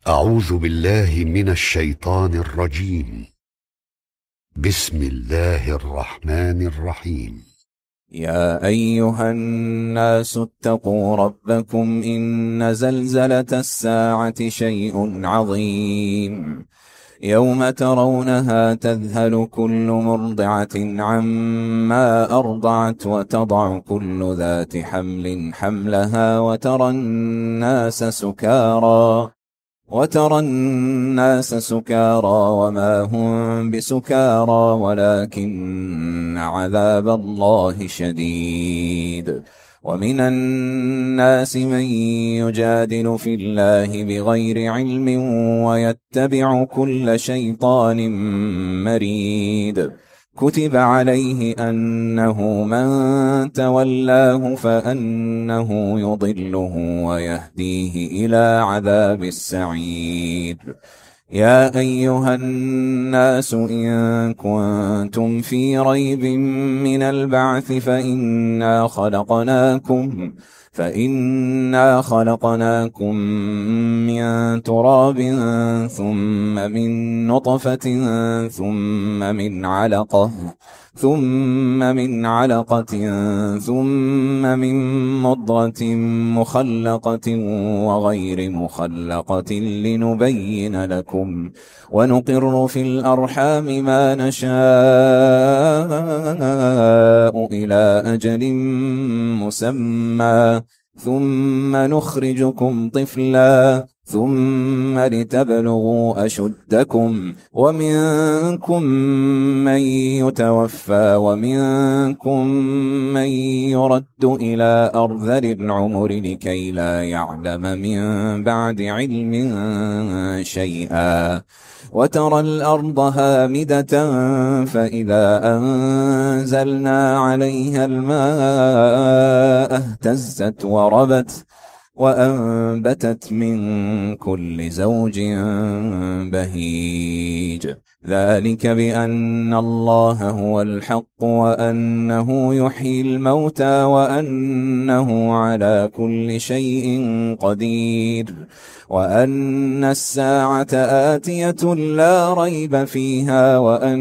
أعوذ بالله من الشيطان الرجيم. بسم الله الرحمن الرحيم. يا أيها الناس اتقوا ربكم إن زلزلة الساعة شيء عظيم، يوم ترونها تذهل كل مرضعة عما أرضعت وتضع كل ذات حمل حملها وترى الناس سكارى وما هم بسكارى ولكن عذاب الله شديد. ومن الناس من يجادل في الله بغير علم ويتبع كل شيطان مريد. كتب عليه أنه من تولاه فأنه يضله ويهديه إلى عذاب السعير. يا أيها الناس إن كنتم في ريب من البعث فإنا خلقناكم من تراب ثم من نطفة ثم من علقة ثم من مضغة مخلقة وغير مخلقة لنبين لكم، ونقر في الأرحام ما نشاء إلى أجل مسمى ثم نخرجكم طفلا ثم لتبلغوا أشدكم، ومنكم من يتوفى ومنكم من يرد إلى أرذل العمر لكي لا يعلم من بعد علم شيئا. وترى الأرض هامدة فإذا أنزلنا عليها الماء اهتزت وربت وأنبتت من كل زوج بهيج. ذلك بأن الله هو الحق وأنه يحيي الموتى وأنه على كل شيء قدير، وأن الساعة آتية لا ريب فيها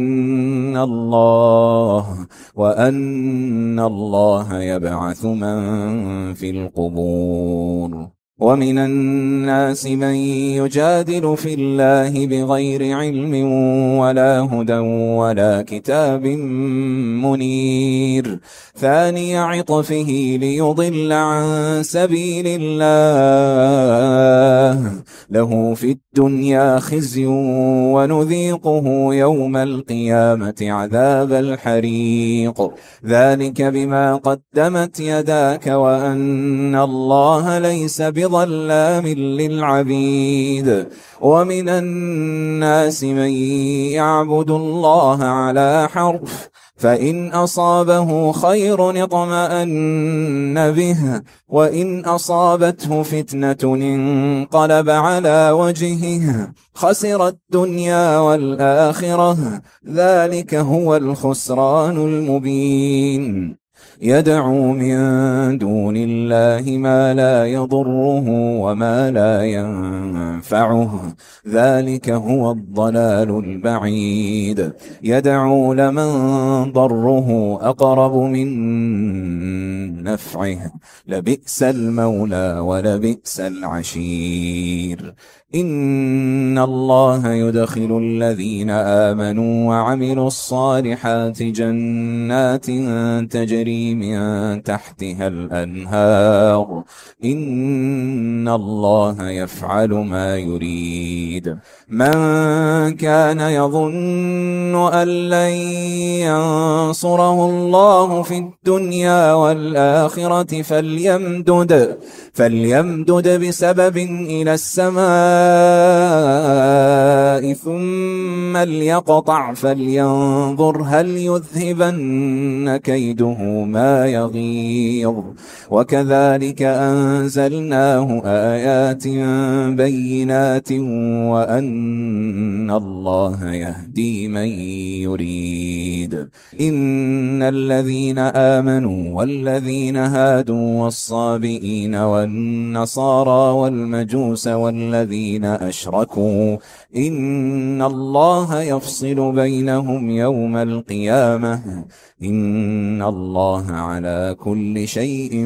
وأن الله يبعث من في القبور. ومن الناس من يجادل في الله بغير علم ولا هدى ولا كتاب منير، ثاني عطفه ليضل عن سبيل الله، له في الدنيا خزي ونذيقه يوم القيامة عذاب الحريق. ذلك بما قدمت يداك وأن الله ليس بظلام للعبيد. ومن الناس من يعبد الله على حرف، فإن أصابه خير اطمأن به وإن أصابته فتنة انقلب على وجهه خسر الدنيا والآخرة، ذلك هو الخسران المبين. يدعو من دون الله ما لا يضره وما لا ينفعه، ذلك هو الضلال البعيد. يدعو لمن ضره أقرب من نفعه، لبئس المولى ولبئس العشير. إن الله يدخل الذين آمنوا وعملوا الصالحات جنات تجري من تحتها الأنهار، إن الله يفعل ما يريد. من كان يظن أن لن ينصره الله في الدنيا والآخرة فليمدد بسبب إلى السماء الهواء ثم ليقطع فلينظر هل يذهبن كيده ما يغيظ. وكذلك أنزلناه آيات بينات وأن الله يهدي من يريد. إن الذين آمنوا والذين هادوا والصابئين والنصارى والمجوس والذين أشركوا إن الله يفصل بينهم يوم القيامة إن الله على كل شيء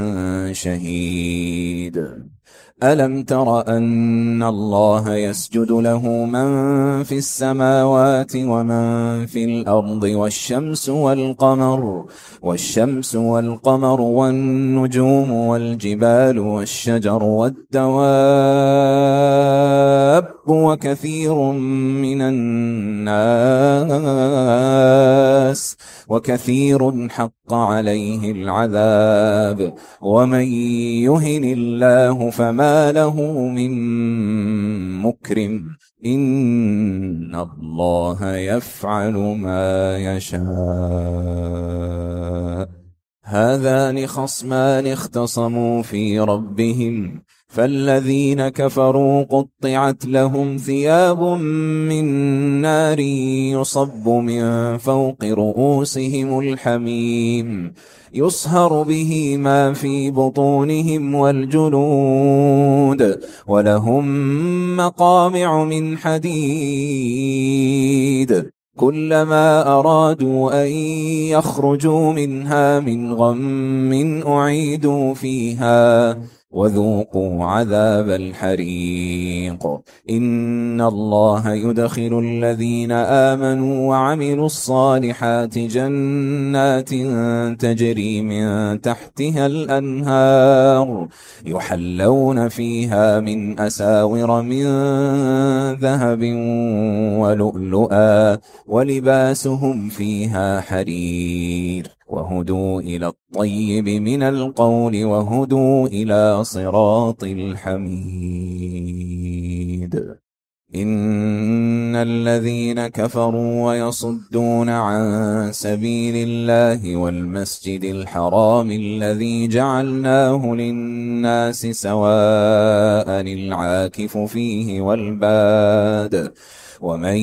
شهيد. ألم تر أن الله يسجد له من في السماوات ومن في الأرض والشمس والقمر والنجوم والجبال والشجر والدواب وكثير حق عليه العذاب ومن يهن الله فما له من مكرم إن الله يفعل ما يشاء. هذان خصمان اختصموا في ربهم فالذين كفروا قطعت لهم ثياب من نار يصب من فوق رؤوسهم الحميم يصهر به ما في بطونهم والجلود ولهم مقامع من حديد كلما أرادوا أن يخرجوا منها من غم أعيدوا فيها وذوقوا عذاب الحريق. إن الله يدخل الذين آمنوا وعملوا الصالحات جنات تجري من تحتها الأنهار يحلون فيها من أساور من ذهب ولؤلؤا ولباسهم فيها حرير وهدوا إلى الطيب من القول وهدوا إلى صراط الحميد. إن الذين كفروا ويصدون عن سبيل الله والمسجد الحرام الذي جعلناه للناس سواء العاكف فيه والباد ومن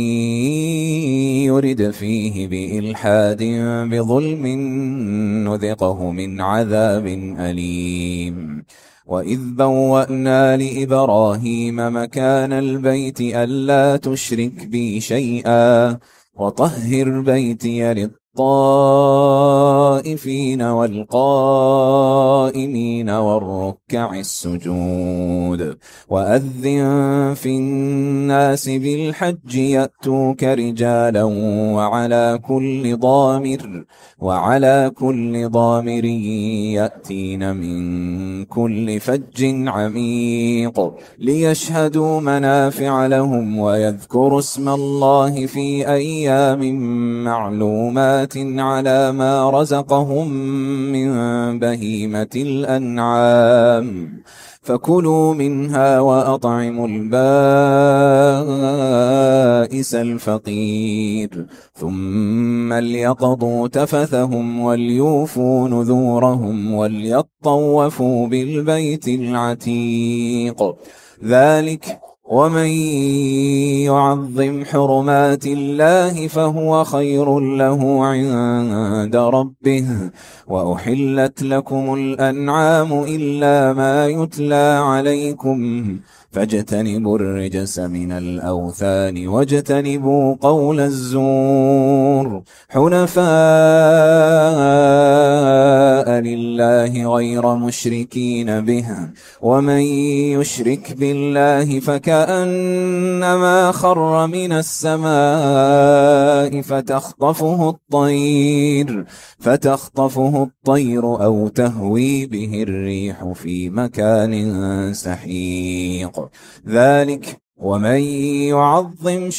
يرد فيه بإلحاد بظلم نذقه من عذاب أليم. وإذ بوأنا لإبراهيم مكان البيت ألا تشرك بي شيئا وطهر بيتي للطائفين والقائمين والركع السجود وأذن في الناس بالحج يأتوك رجالا وعلى كل ضامر يأتين من كل فج عميق ليشهدوا منافع لهم ويذكروا اسم الله في أيام معلومات على ما رزقهم من بهيمة الأنعام فكلوا منها وأطعموا البائس الفقير ثم ليقضوا تفثهم وليوفوا نذورهم وليطوفوا بالبيت العتيق. ذلك ومن يعظم حرمات الله فهو خير له عند ربه وأحلت لكم الأنعام إلا ما يتلى عليكم فاجتنبوا الرجس من الأوثان واجتنبوا قول الزور حنفاء لله غير مشركين به ومن يشرك بالله فكأنما خر من السماء فتخطفه الطير أو تهوي به الريح في مكان سحيق. ذلك ومن يعظم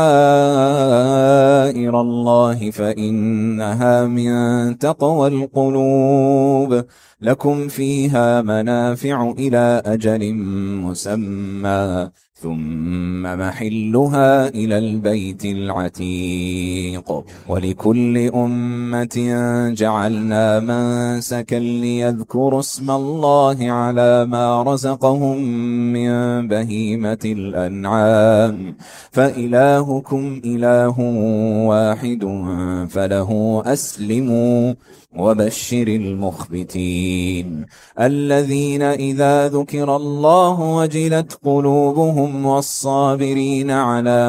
شعائر الله فإنها من تقوى القلوب. لكم فيها منافع إلى أجل مسمى ثم محلها إلى البيت العتيق. ولكل أمة جعلنا منسكا ليذكروا اسم الله على ما رزقهم من بهيمة الأنعام، فإلهكم إله واحد فله أسلموا وبشر المخبتين الذين إذا ذكر الله وجلت قلوبهم والصابرين على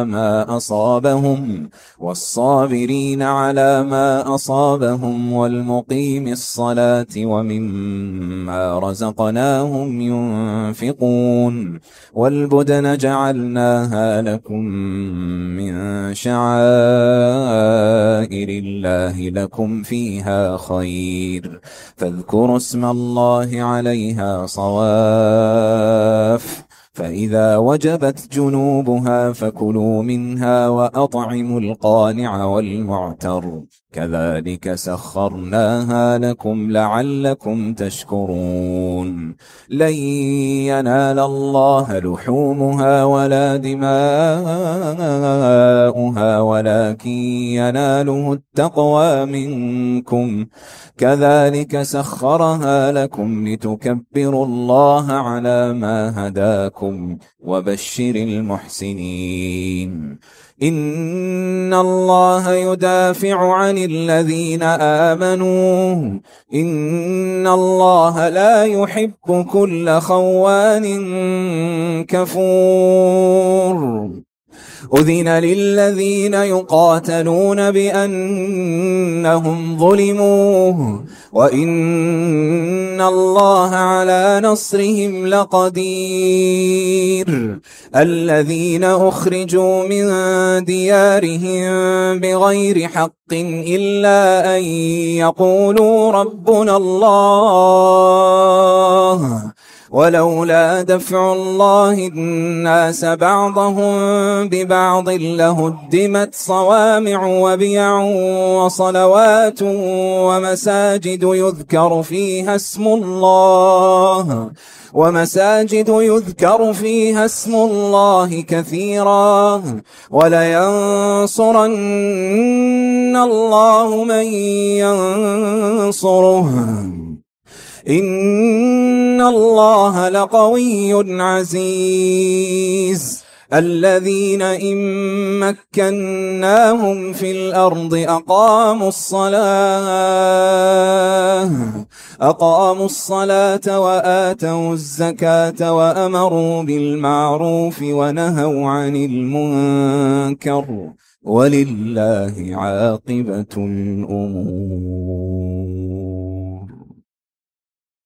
ما أصابهم والمقيم الصلاة ومما رزقناهم ينفقون. والبدن جعلناها لكم من شعائر الله لكم فيها خير، فاذكروا اسم الله عليها صواف، فإذا وجبت جنوبها فكلوا منها وأطعموا القانع والمعتر، كذلك سخرناها لكم لعلكم تشكرون. لن ينال الله لحومها ولا دماؤها ولكن يناله التقوى منكم، كذلك سخرها لكم لتكبروا الله على ما هداكم وبشر المحسنين. إن الله يدافع عن الذين آمنوا، إن الله لا يحب كل خوان كفور. أذن للذين يقاتلون بأنهم ظلموا وإن الله على نصرهم لقدير. الذين أخرجوا من ديارهم بغير حق إلا أن يقولوا ربنا الله، ولولا دفع الله الناس بعضهم ببعض لهدمت صوامع وبيع وصلوات ومساجد يذكر فيها اسم الله كثيرا، ولينصرن الله من ينصره، إن الله لقوي عزيز. الذين إن مكناهم في الأرض أقاموا الصلاة وآتوا الزكاة وأمروا بالمعروف ونهوا عن المنكر، ولله عاقبة الأمور.